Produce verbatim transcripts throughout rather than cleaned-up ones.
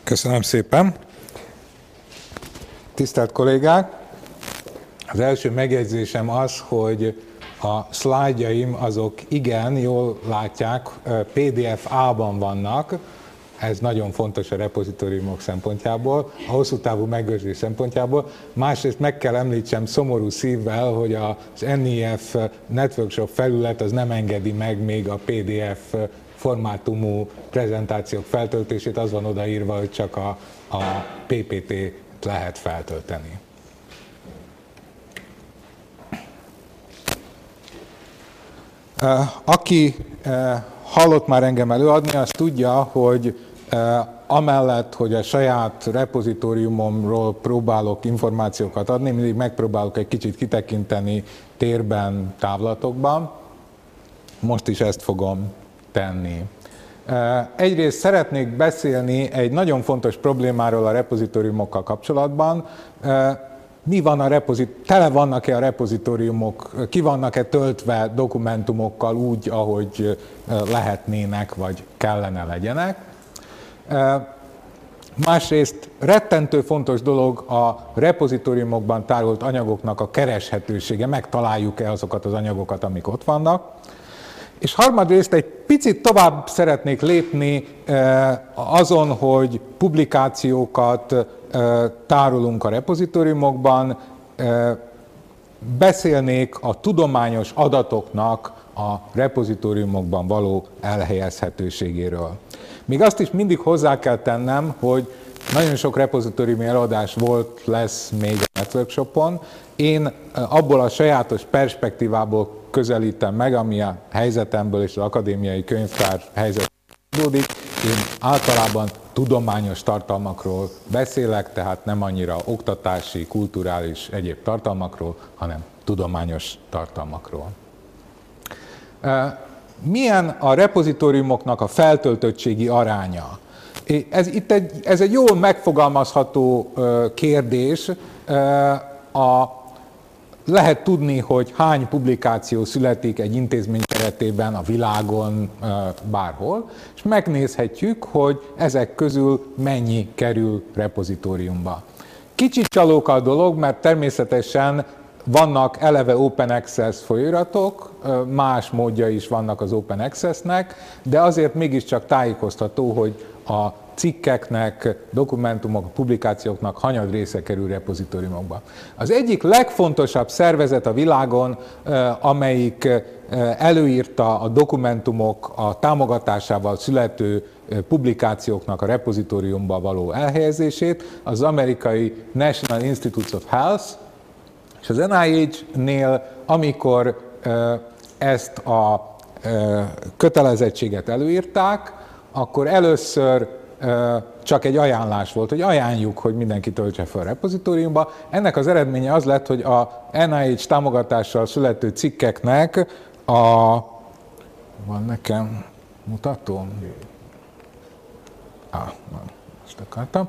Köszönöm szépen. Tisztelt kollégák! Az első megjegyzésem az, hogy a szlájdjaim azok igen, jól látják, pé dé ef á-ban vannak. Ez nagyon fontos a repozitóriumok szempontjából, a hosszú távú megőrzés szempontjából. Másrészt meg kell említsem szomorú szívvel, hogy az en i ef Networkshop felület az nem engedi meg még a pé dé ef formátumú prezentációk feltöltését, az van odaírva, hogy csak a, a pé pé té-t lehet feltölteni. Aki hallott már engem előadni, az tudja, hogy amellett, hogy a saját repozitóriumomról próbálok információkat adni, mindig megpróbálok egy kicsit kitekinteni térben, távlatokban. Most is ezt fogom tenni. Egyrészt szeretnék beszélni egy nagyon fontos problémáról a repozitóriumokkal kapcsolatban. Mi van a repozit, tele vannak-e a repozitóriumok, ki vannak-e töltve dokumentumokkal úgy, ahogy lehetnének, vagy kellene legyenek. Másrészt rettentő fontos dolog a repozitóriumokban tárolt anyagoknak a kereshetősége, megtaláljuk-e azokat az anyagokat, amik ott vannak. És harmadrészt egy picit tovább szeretnék lépni azon, hogy publikációkat tárolunk a repozitóriumokban, beszélnék a tudományos adatoknak a repozitóriumokban való elhelyezhetőségéről. Még azt is mindig hozzá kell tennem, hogy nagyon sok repozitóriumi előadás volt, lesz még a Networkshopon. Én abból a sajátos perspektívából közelítem meg, ami a helyzetemből és az akadémiai könyvtár helyzetből adódik. Én általában tudományos tartalmakról beszélek, tehát nem annyira oktatási, kulturális, egyéb tartalmakról, hanem tudományos tartalmakról. Milyen a repozitóriumoknak a feltöltöttségi aránya? Ez, itt egy, ez egy jól megfogalmazható kérdés. A, lehet tudni, hogy hány publikáció születik egy intézmény keretében a világon, bárhol, és megnézhetjük, hogy ezek közül mennyi kerül repozitóriumba. Kicsit csalóka a dolog, mert természetesen vannak eleve Open Access folyóiratok, más módja is vannak az Open Access-nek, de azért mégiscsak tájékoztató, hogy a cikkeknek, dokumentumok, publikációknak hanyad része kerül repozitóriumokba. Az egyik legfontosabb szervezet a világon, amelyik előírta a dokumentumok a támogatásával születő publikációknak a repozitóriumba való elhelyezését, az amerikai National Institutes of Health, és az en i há-nél, amikor ezt a kötelezettséget előírták, akkor először csak egy ajánlás volt, hogy ajánljuk, hogy mindenki töltse fel a repozitóriumba. Ennek az eredménye az lett, hogy a en i há támogatással születő cikkeknek a... Van nekem mutatóm? Ah, most akartam.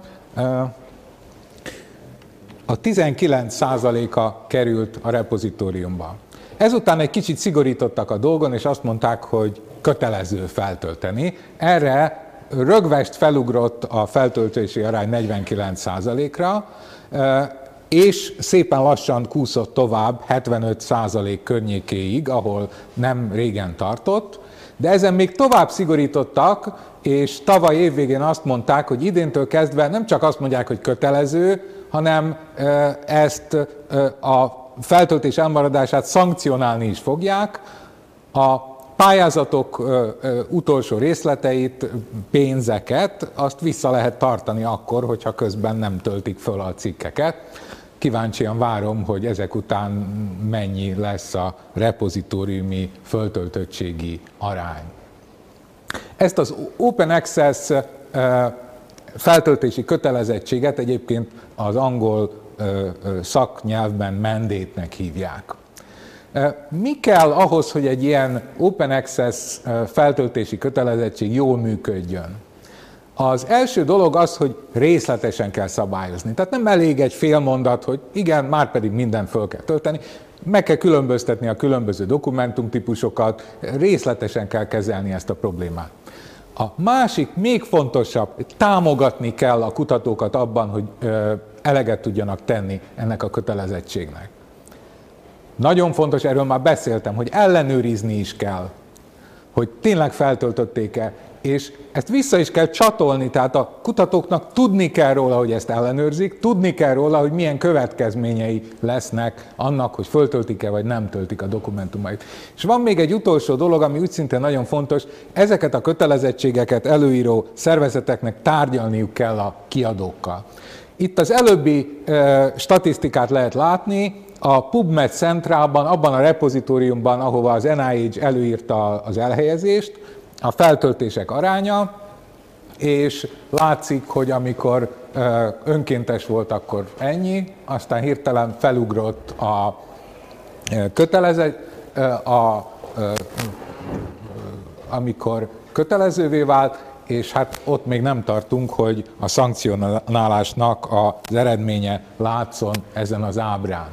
A tizenkilenc százaléka került a repozitóriumba. Ezután egy kicsit szigorítottak a dolgon, és azt mondták, hogy kötelező feltölteni. Erre rögvest felugrott a feltöltési arány negyvenkilenc százalékra, és szépen lassan kúszott tovább hetvenöt százalék környékéig, ahol nem régen tartott, de ezen még tovább szigorítottak, és tavaly évvégén azt mondták, hogy idéntől kezdve nem csak azt mondják, hogy kötelező, hanem ezt a feltöltés elmaradását szankcionálni is fogják. A pályázatok utolsó részleteit, pénzeket, azt vissza lehet tartani akkor, hogyha közben nem töltik föl a cikkeket. Kíváncsian várom, hogy ezek után mennyi lesz a repozitóriumi föltöltöttségi arány. Ezt az Open Access feltöltési kötelezettséget egyébként az angol szaknyelvben mandate-nek hívják. Mi kell ahhoz, hogy egy ilyen Open Access feltöltési kötelezettség jól működjön? Az első dolog az, hogy részletesen kell szabályozni. Tehát nem elég egy fél mondat, hogy igen, már pedig mindent föl kell tölteni. Meg kell különböztetni a különböző dokumentumtípusokat, részletesen kell kezelni ezt a problémát. A másik, még fontosabb, támogatni kell a kutatókat abban, hogy eleget tudjanak tenni ennek a kötelezettségnek. Nagyon fontos, erről már beszéltem, hogy ellenőrizni is kell, hogy tényleg feltöltötték-e, és ezt vissza is kell csatolni, tehát a kutatóknak tudni kell róla, hogy ezt ellenőrzik, tudni kell róla, hogy milyen következményei lesznek annak, hogy föltöltik-e vagy nem töltik a dokumentumait. És van még egy utolsó dolog, ami úgy szintén nagyon fontos, ezeket a kötelezettségeket előíró szervezeteknek tárgyalniuk kell a kiadókkal. Itt az előbbi e, statisztikát lehet látni, a PubMed Centralban, abban a repozitóriumban, ahova az en i há előírta az elhelyezést, a feltöltések aránya, és látszik, hogy amikor önkéntes volt, akkor ennyi, aztán hirtelen felugrott a kötelező, a, amikor kötelezővé vált, és hát ott még nem tartunk, hogy a szankcionálásnak az eredménye látszon ezen az ábrán.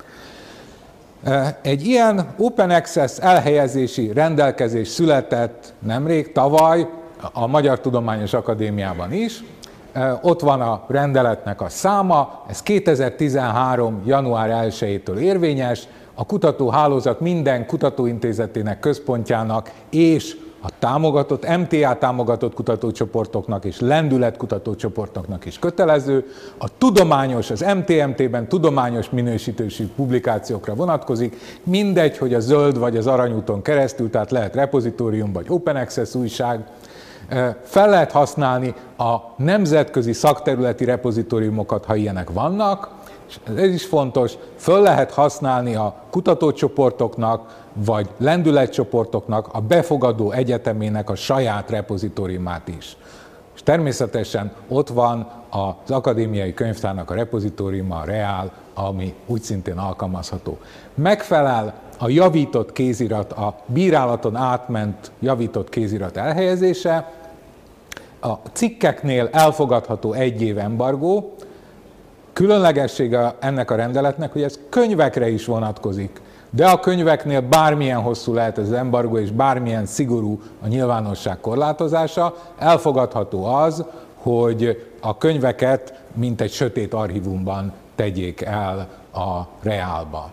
Egy ilyen Open Access elhelyezési rendelkezés született nemrég, tavaly, a Magyar Tudományos Akadémiában is. Ott van a rendeletnek a száma, ez kétezer-tizenhárom. január elsejétől érvényes, a kutatóhálózat minden kutatóintézetének, központjának és a támogatott, em té á támogatott kutatócsoportoknak és lendület kutatócsoportoknak is kötelező. A tudományos, az em té em té-ben tudományos minősítésű publikációkra vonatkozik, mindegy, hogy a zöld vagy az aranyúton keresztül, tehát lehet repozitórium vagy Open Access újság. Fel lehet használni a nemzetközi szakterületi repozitóriumokat, ha ilyenek vannak, és ez is fontos, föl lehet használni a kutatócsoportoknak, vagy lendületcsoportoknak, a befogadó egyetemének a saját repozitóriumát is. És természetesen ott van az akadémiai könyvtárnak a repozitóriuma, a reál, ami úgy szintén alkalmazható. Megfelel a javított kézirat, a bírálaton átment javított kézirat elhelyezése, a cikkeknél elfogadható egy év embargó. Különlegessége ennek a rendeletnek, hogy ez könyvekre is vonatkozik, de a könyveknél bármilyen hosszú lehet az embargó, és bármilyen szigorú a nyilvánosság korlátozása, elfogadható az, hogy a könyveket mint egy sötét archívumban tegyék el a reálba.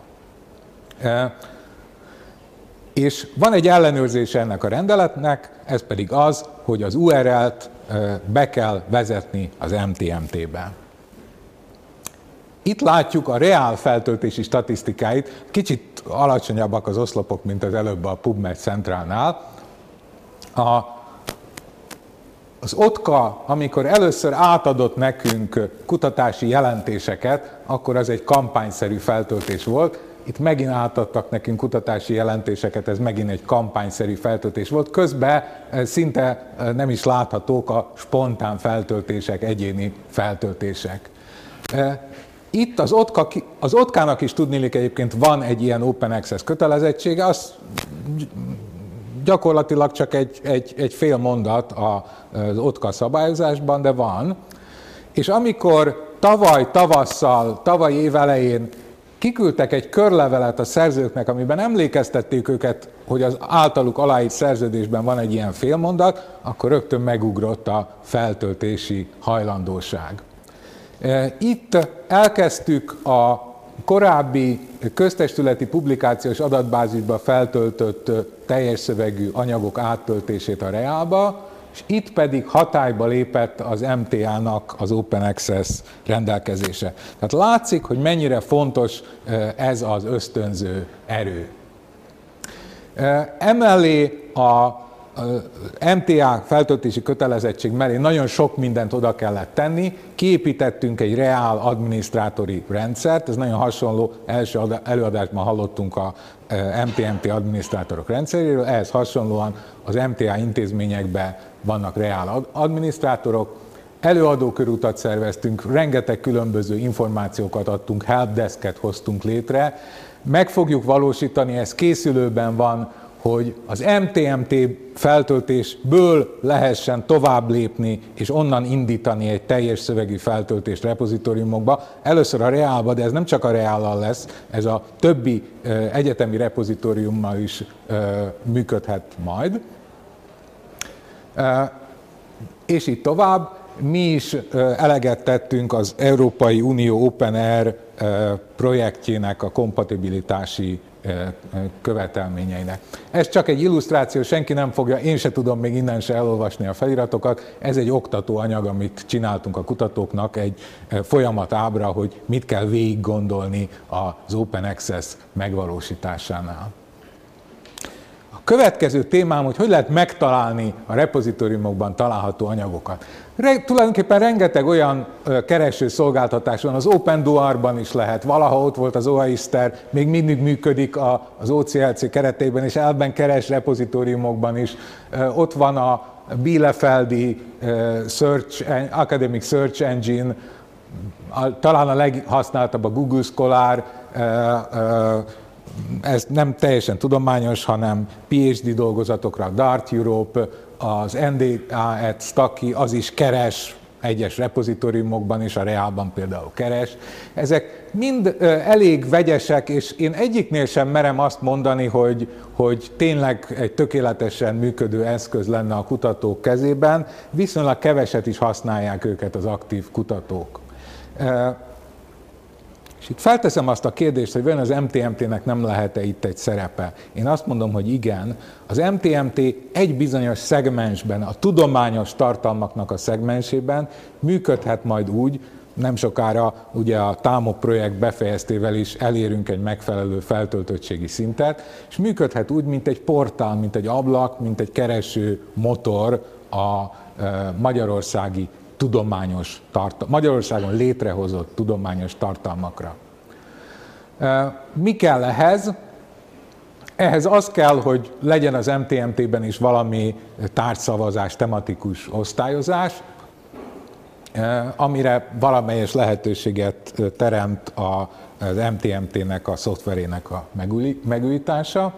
És van egy ellenőrzése ennek a rendeletnek, ez pedig az, hogy az u er el-t be kell vezetni az em té em té-be. Itt látjuk a reál feltöltési statisztikáit, kicsit alacsonyabbak az oszlopok, mint az előbb a PubMed Centralnál. A, az otka, amikor először átadott nekünk kutatási jelentéseket, akkor az egy kampányszerű feltöltés volt. Itt megint átadtak nekünk kutatási jelentéseket, ez megint egy kampányszerű feltöltés volt. Közben szinte nem is láthatók a spontán feltöltések, egyéni feltöltések. Itt az, otka, az otkának is tudniillik egyébként van egy ilyen Open Access kötelezettsége, az gyakorlatilag csak egy, egy, egy fél mondat az otka szabályozásban, de van. És amikor tavaly tavasszal, tavaly év elején kiküldtek egy körlevelet a szerzőknek, amiben emlékeztették őket, hogy az általuk aláírt szerződésben van egy ilyen félmondat, akkor rögtön megugrott a feltöltési hajlandóság. Itt elkezdtük a korábbi köztestületi publikációs adatbázisba feltöltött teljes szövegű anyagok áttöltését a reálba, és itt pedig hatályba lépett az em té á-nak az Open Access rendelkezése. Tehát látszik, hogy mennyire fontos ez az ösztönző erő. Emellé a em té á feltöltési kötelezettség mellé nagyon sok mindent oda kellett tenni. Kiépítettünk egy reál adminisztrátori rendszert, ez nagyon hasonló, első előadásban hallottunk a em té em té adminisztrátorok rendszeréről, ehhez hasonlóan az em té á intézményekben vannak reál adminisztrátorok. Előadókörutat szerveztünk, rengeteg különböző információkat adtunk, helpdesket hoztunk létre. Meg fogjuk valósítani, ez készülőben van, hogy az em té em té feltöltésből lehessen tovább lépni, és onnan indítani egy teljes szövegű feltöltést repozitóriumokba. Először a reálba, de ez nem csak a reállal lesz, ez a többi egyetemi repozitóriummal is működhet majd. és így tovább. Mi is eleget tettünk az Európai Unió Open Air projektjének a kompatibilitási követelményeinek. Ez csak egy illusztráció, senki nem fogja, én se tudom még innen se elolvasni a feliratokat, ez egy oktatóanyag, amit csináltunk a kutatóknak, egy folyamatábra, hogy mit kell végig gondolni az Open Access megvalósításánál. A következő témám, hogy hogy lehet megtalálni a repozitóriumokban található anyagokat. Re, tulajdonképpen rengeteg olyan kereső szolgáltatás van, az OpenDoor-ban is lehet, valaha ott volt az OAISTER, még mindig működik az O C L C keretében, és elben keres repozitóriumokban is. Ott van a bielefeldi Search, Academic Search Engine, talán a leghasználtabb a Google Scholar, ez nem teljesen tudományos, hanem PhD dolgozatokra, a Dart Europe, az N D A-et, Staki, az is keres egyes repozitóriumokban, és a Reálban például keres. Ezek mind elég vegyesek, és én egyiknél sem merem azt mondani, hogy, hogy tényleg egy tökéletesen működő eszköz lenne a kutatók kezében, viszonylag keveset is használják őket az aktív kutatók. És itt felteszem azt a kérdést, hogy vajon az M T M T-nek nem lehet-e itt egy szerepe. Én azt mondom, hogy igen. Az M T M T egy bizonyos szegmensben, a tudományos tartalmaknak a szegmensében működhet majd úgy, nem sokára ugye a TÁMOK projekt befejeztével is elérünk egy megfelelő feltöltöttségi szintet, és működhet úgy, mint egy portál, mint egy ablak, mint egy kereső motor a magyarországi tudományos tartal- Magyarországon létrehozott tudományos tartalmakra. Mi kell ehhez? Ehhez az kell, hogy legyen az M T M T-ben is valami tárgyszavazás, tematikus osztályozás, amire valamelyes lehetőséget teremt az M T M T-nek a szoftverének a megújítása.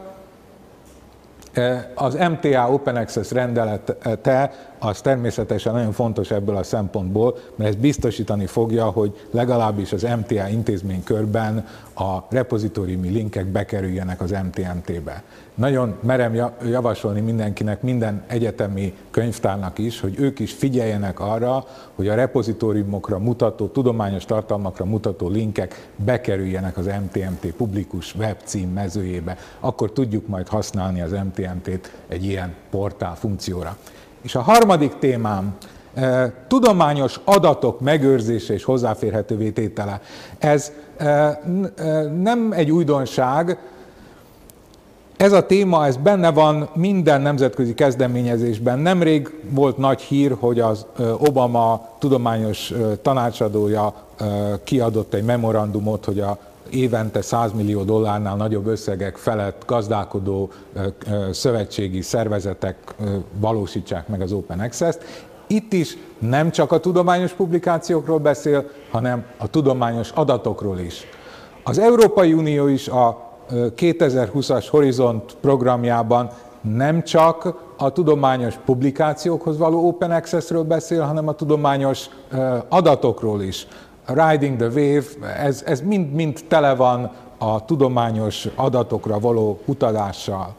Az M T A Open Access rendelete az természetesen nagyon fontos ebből a szempontból, mert ez biztosítani fogja, hogy legalábbis az M T A intézménykörben a repozitóriumi linkek bekerüljenek az M T M T-be. Nagyon merem javasolni mindenkinek, minden egyetemi könyvtárnak is, hogy ők is figyeljenek arra, hogy a repozitóriumokra mutató, tudományos tartalmakra mutató linkek bekerüljenek az M T M T publikus webcím mezőjébe. Akkor tudjuk majd használni az M T M T-t egy ilyen portál funkcióra. És a harmadik témám, tudományos adatok megőrzése és hozzáférhetővé tétele. Ez nem egy újdonság, ez a téma, ez benne van minden nemzetközi kezdeményezésben. Nemrég volt nagy hír, hogy az Obama tudományos tanácsadója kiadott egy memorandumot, hogy a évente száz millió dollárnál nagyobb összegek felett gazdálkodó szövetségi szervezetek valósítsák meg az Open Access-t. Itt is nem csak a tudományos publikációkról beszél, hanem a tudományos adatokról is. Az Európai Unió is a kétezer-húszas Horizont programjában nem csak a tudományos publikációkhoz való Open Access-ről beszél, hanem a tudományos adatokról is. Riding the Wave, ez, ez mind, mind tele van a tudományos adatokra való utazással.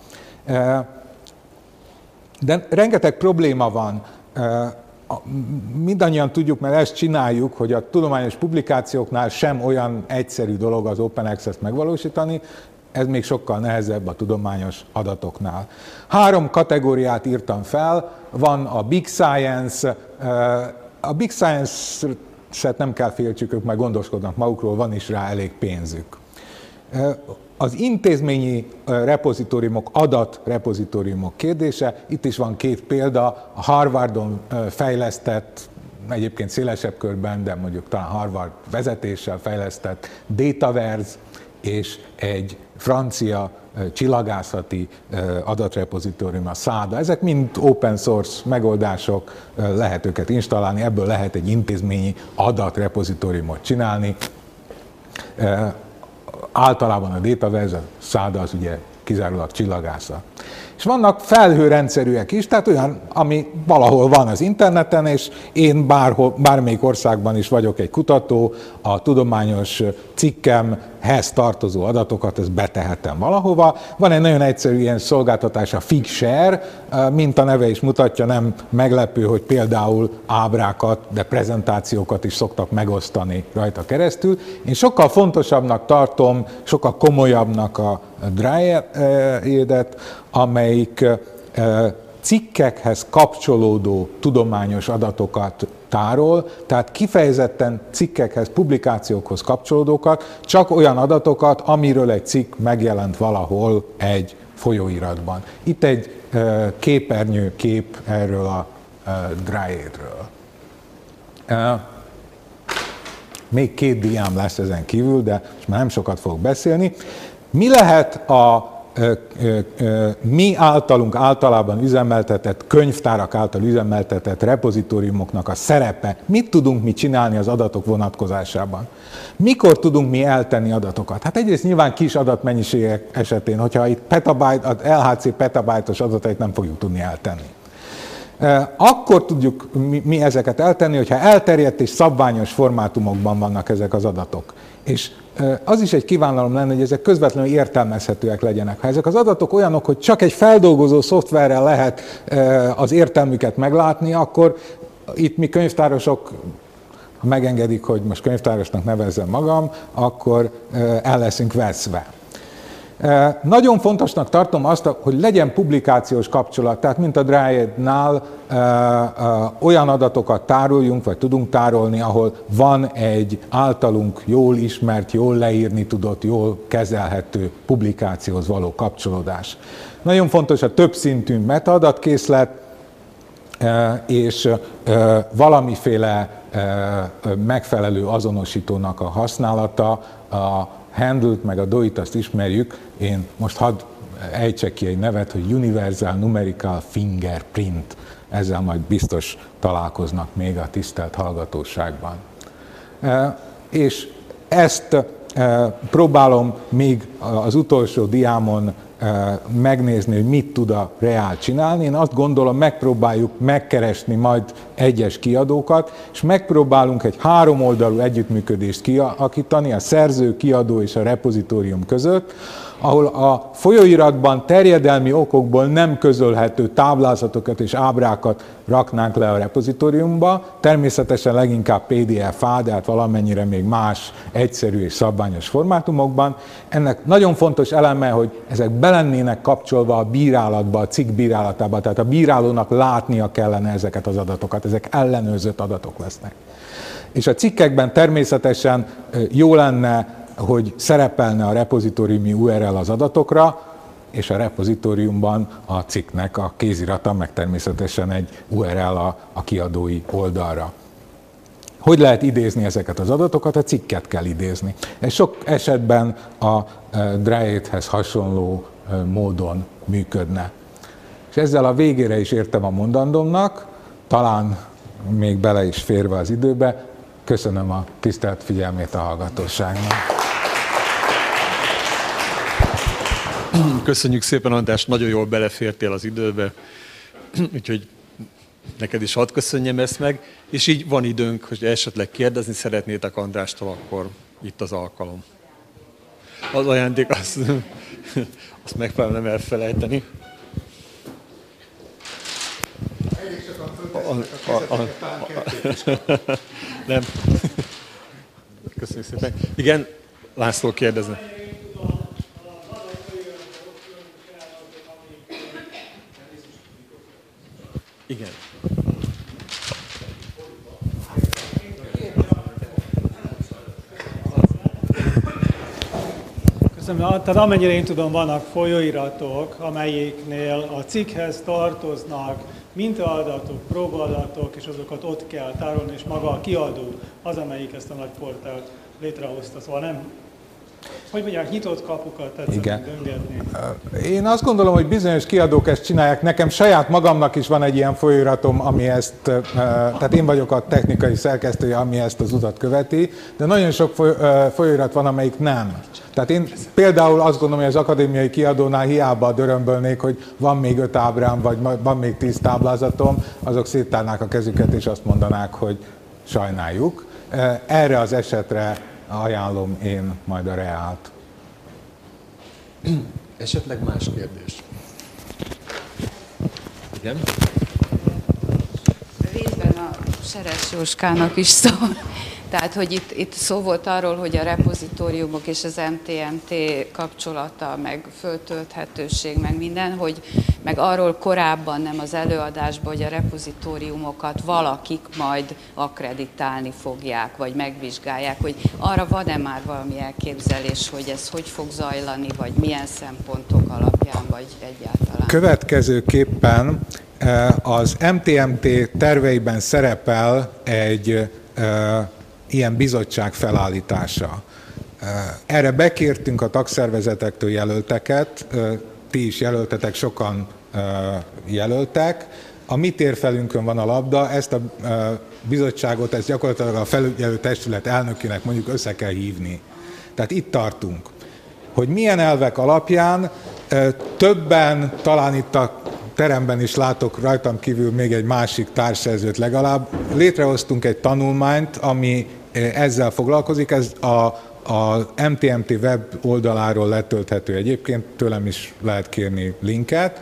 De rengeteg probléma van. Mindannyian tudjuk, mert ezt csináljuk, hogy a tudományos publikációknál sem olyan egyszerű dolog az Open Access-t megvalósítani, ez még sokkal nehezebb a tudományos adatoknál. Három kategóriát írtam fel, van a Big Science, a Big Science-et nem kell féltsük, ők már gondoskodnak magukról, van is rá elég pénzük. Az intézményi repozitóriumok, adatrepozitóriumok kérdése, itt is van két példa, a Harvardon fejlesztett, egyébként szélesebb körben, de mondjuk talán Harvard vezetéssel fejlesztett Dataverse, és egy francia csillagászati adatrepozitórium, a száda. Ezek mind open source megoldások, lehet őket installálni, ebből lehet egy intézményi adatrepozitóriumot csinálni. Általában a Dataverse, a száda az ugye kizárólag csillagászat. És És vannak felhőrendszerűek is, tehát olyan, ami valahol van az interneten, és én bárhol, bármelyik országban is vagyok egy kutató, a tudományos cikkemhez tartozó adatokat ezt betehetem valahova. Van egy nagyon egyszerű ilyen szolgáltatás, a Figshare, mint a neve is mutatja, nem meglepő, hogy például ábrákat, de prezentációkat is szoktak megosztani rajta keresztül. Én sokkal fontosabbnak tartom, sokkal komolyabbnak a Dryad-et, amelyik cikkekhez kapcsolódó tudományos adatokat tárol, tehát kifejezetten cikkekhez, publikációkhoz kapcsolódókat, csak olyan adatokat, amiről egy cikk megjelent valahol egy folyóiratban. Itt egy képernyő kép erről a Dryad-ről. Még két diám lesz ezen kívül, de most már nem sokat fogok beszélni. Mi lehet a ö, ö, ö, mi általunk általában üzemeltetett, könyvtárak által üzemeltetett repozitóriumoknak a szerepe? Mit tudunk mi csinálni az adatok vonatkozásában? Mikor tudunk mi eltenni adatokat? Hát egyrészt nyilván kis adatmennyiségek esetén, hogyha itt petabyte, az el há cé petabájtos adatait nem fogjuk tudni eltenni. Akkor tudjuk mi, mi ezeket eltenni, hogyha elterjedt és szabványos formátumokban vannak ezek az adatok. És az is egy kívánalom lenne, hogy ezek közvetlenül értelmezhetőek legyenek. Ha ezek az adatok olyanok, hogy csak egy feldolgozó szoftverrel lehet az értelmüket meglátni, akkor itt mi könyvtárosok, ha megengedik, hogy most könyvtárosnak nevezzem magam, akkor el leszünk veszve. Nagyon fontosnak tartom azt, hogy legyen publikációs kapcsolat, tehát mint a Dryad-nál olyan adatokat tároljunk, vagy tudunk tárolni, ahol van egy általunk jól ismert, jól leírni tudott, jól kezelhető publikációhoz való kapcsolódás. Nagyon fontos a többszintű metadatkészlet, és valamiféle megfelelő azonosítónak a használata, a Handle-t meg a do it, azt ismerjük, én most hadd ejtsek ki egy nevet, hogy Universal Numerical Fingerprint. Ezzel majd biztos találkoznak még a tisztelt hallgatóságban. És ezt próbálom még az utolsó diámon megnézni, hogy mit tud a Reál csinálni. Én azt gondolom, megpróbáljuk megkeresni majd egyes kiadókat, és megpróbálunk egy háromoldalú együttműködést kialakítani a szerző, kiadó és a repozitórium között, ahol a folyóiratban terjedelmi okokból nem közölhető táblázatokat és ábrákat raknánk le a repozitóriumba, természetesen leginkább pé dé ef á, de hát valamennyire még más egyszerű és szabványos formátumokban. Ennek nagyon fontos eleme, hogy ezek belennének kapcsolva a bírálatba, a cikk bírálatába, tehát a bírálónak látnia kellene ezeket az adatokat, ezek ellenőrzött adatok lesznek. És a cikkekben természetesen jó lenne, hogy szerepelne a repozitóriumi u er el az adatokra, és a repozitóriumban a cikknek a kézirata, meg természetesen egy u er el a, a kiadói oldalra. Hogy lehet idézni ezeket az adatokat? A cikket kell idézni. Ez sok esetben a Dryad-hez hasonló módon működne. És ezzel a végére is értem a mondandómnak, talán még bele is férve az időbe. Köszönöm a tisztelt figyelmét a hallgatóságnak. Köszönjük szépen, András, nagyon jól belefértél az időbe, úgyhogy neked is hadd köszönjem ezt meg, és így van időnk, hogy esetleg kérdezni szeretnétek Andrástól, akkor itt az alkalom. Az ajándék, azt, azt megpróbálom nem elfelejteni. A, a, a, a, nem. Köszönjük szépen. Igen, László kérdezne. Igen. Köszönöm. Tehát amennyire én tudom, vannak folyóiratok, amelyiknél a cikkhez tartoznak mintaadatok, próbaadatok, és azokat ott kell tárolni, és maga a kiadó az, amelyik ezt a nagy portált létrehozta. Szóval nem hogy mondják, nyitott kapukat tetszett döngetni. Én azt gondolom, hogy bizonyos kiadók ezt csinálják. Nekem saját magamnak is van egy ilyen folyóiratom, ami ezt, tehát én vagyok a technikai szerkesztője, ami ezt az utat követi, de nagyon sok folyóirat van, amelyik nem. Tehát én például azt gondolom, hogy az akadémiai kiadónál hiába dörömbölnék, hogy van még öt ábrám, vagy van még tíz táblázatom, azok széttárnák a kezüket, és azt mondanák, hogy sajnáljuk. Erre az esetre ajánlom én majd a Reált. Esetleg más kérdés? Igen? Részben a Seres Jóskának is szól. Tehát, hogy itt, itt szó volt arról, hogy a repozitóriumok és az em té em té kapcsolata, meg föltölthetőség, meg minden, hogy meg arról korábban nem az előadásban, hogy a repozitóriumokat valakik majd akkreditálni fogják, vagy megvizsgálják, hogy arra van-e már valami elképzelés, hogy ez hogy fog zajlani, vagy milyen szempontok alapján, vagy egyáltalán? Következőképpen az em té em té terveiben szerepel egy ilyen bizottság felállítása. Erre bekértünk a tagszervezetektől jelölteket, ti is jelöltetek, sokan jelöltek. A mi térfelünkön van a labda, ezt a bizottságot, ezt gyakorlatilag a felügyelő testület elnökének mondjuk össze kell hívni. Tehát itt tartunk. Hogy milyen elvek alapján, többen, talán itt a teremben is látok rajtam kívül még egy másik társszerzőt legalább. Létrehoztunk egy tanulmányt, ami ezzel foglalkozik, ez a, a em té em té web oldaláról letölthető egyébként, tőlem is lehet kérni linket.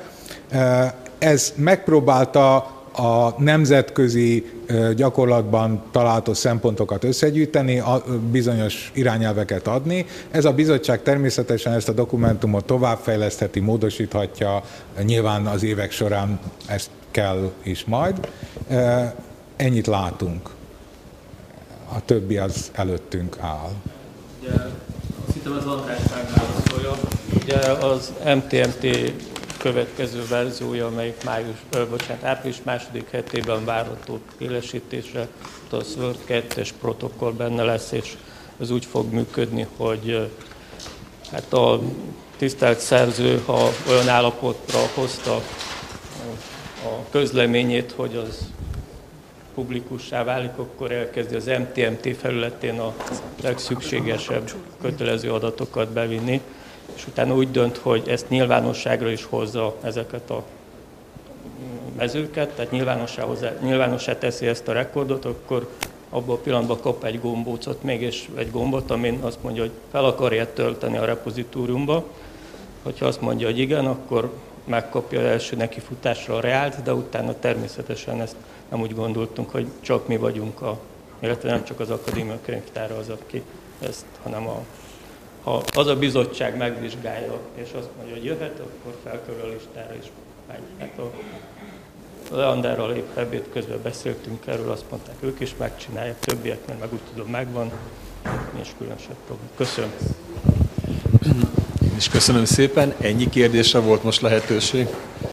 Ez megpróbálta a nemzetközi gyakorlatban található szempontokat összegyűjteni, bizonyos irányelveket adni. Ez a bizottság természetesen ezt a dokumentumot továbbfejlesztheti, módosíthatja, nyilván az évek során ezt kell is majd. Ennyit látunk. A többi az előttünk áll. Ugye, azt hittem az András megválaszolja. Ugye az em té em té következő verziója, amelyik május, ö, bocsánat, április második hetében várható élesítésre, a Sword kettes protokoll benne lesz, és ez úgy fog működni, hogy hát a tisztelt szerző, ha olyan állapotra hozta a közleményét, hogy az publikussá válik, akkor elkezdi az em té em té felületén a legszükségesebb kötelező adatokat bevinni, és utána úgy dönt, hogy ezt nyilvánosságra is hozza ezeket a mezőket, tehát nyilvánossá, hozzá, nyilvánossá teszi ezt a rekordot, akkor abban a pillanatban kap egy gombócot még, és egy gombot, amin azt mondja, hogy fel akarja tölteni a repozitóriumba. Hogyha azt mondja, hogy igen, akkor megkapja az első nekifutásra a Reált, de utána természetesen ezt nem úgy gondoltunk, hogy csak mi vagyunk, a, illetve nem csak az Akadémia Könyvtára az, aki ezt, hanem a, ha az a bizottság megvizsgálja, és azt mondja, hogy jöhet, akkor felkerül a listára is megy. Hát a Leanderral épp ebéd közben beszéltünk erről, azt mondták, ők is megcsinálják, többieknek meg úgy tudom megvan, nincs különösebb probléma. Köszönöm. És köszönöm szépen, ennyi kérdésre volt most lehetőség.